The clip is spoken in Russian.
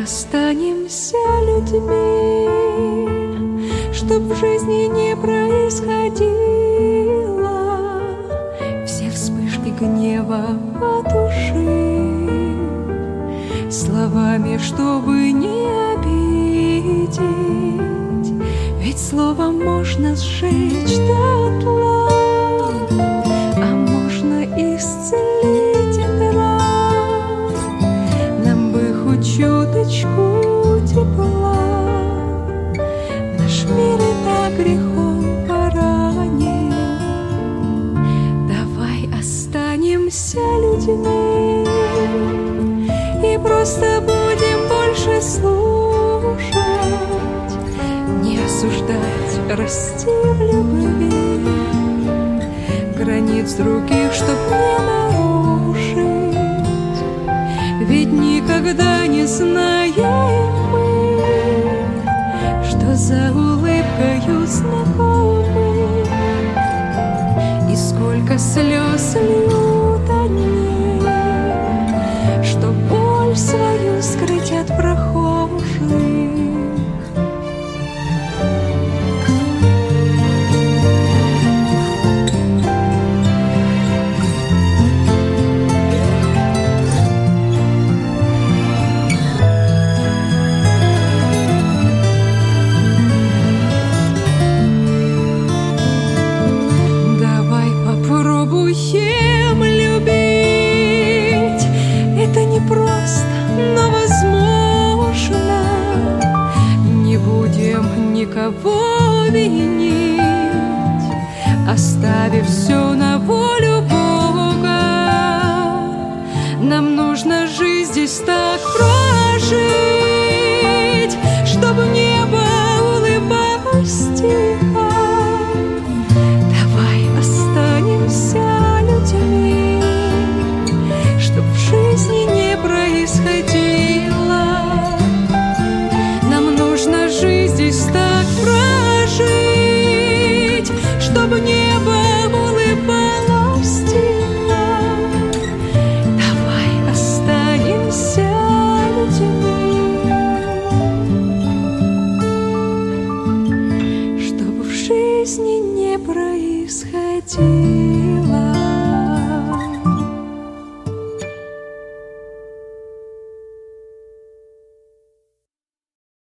останемся людьми, чтоб в жизни не происходило все вспышки гнева потуши, словами, чтобы не обидеть, ведь словом можно сжечь дотла, а можно исцелить ран. Нам бы хоть чуточку тепла, наш мир и так грехом поранен. Давай останемся людьми и просто будем больше слушать, не осуждать, расти в любви, границ других, чтоб не нарушить, ведь никогда не знаем мы, что за улыбкою знакомы, и сколько слез льют они, чтоб боль свою скрыть от прохожих. Никого винить, оставив все на волю Бога. Нам нужно жизнь здесь так прожить, чтобы небо улыбалось тихо. Давай останемся людьми, чтоб в жизни не происходило. Нам нужно жизнь здесь так прожить, чтобы небо улыбалось тихо. Давай останемся людьми, чтобы в жизни не происходило.